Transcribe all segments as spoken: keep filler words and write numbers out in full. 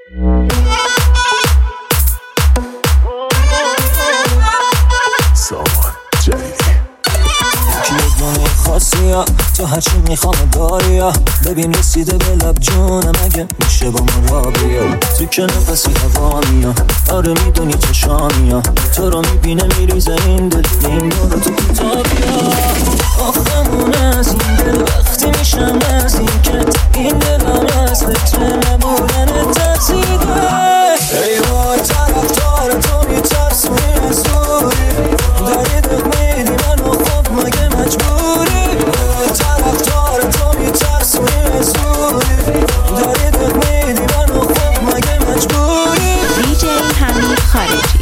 تو هرچی میخوام داری یا ببین رسیده به لب جونم اگه میشه با ما را بیا تو که نفسی هوا میا آره میدونی چشامی ها تو رو میبینه میریزه این دل این دارو تو کتابیا آخمون از این دل وقتی میشم از این که این دلم از فکر نبودن ترسیده ای وای طرفدار تو میترسونی از دوری داری دل میدی منو خب مگه مجبوری طرفدار تو میترسونی از دوری داری دل میدی منو خب مگه مجبوری دی جی حمید خارجی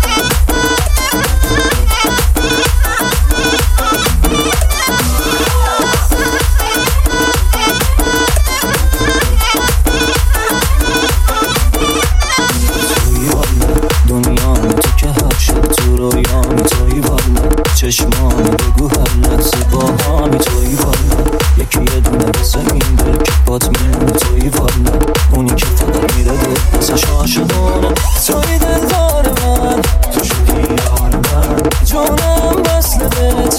چشمان بگو هر لحظه با همی توی والا یکی یه دونه بسه این دل که بات میمونه توی والا اونی که فقط میره دل بسش عاشقونه توی دل دار من تو شدی یار من جونم بسل دلت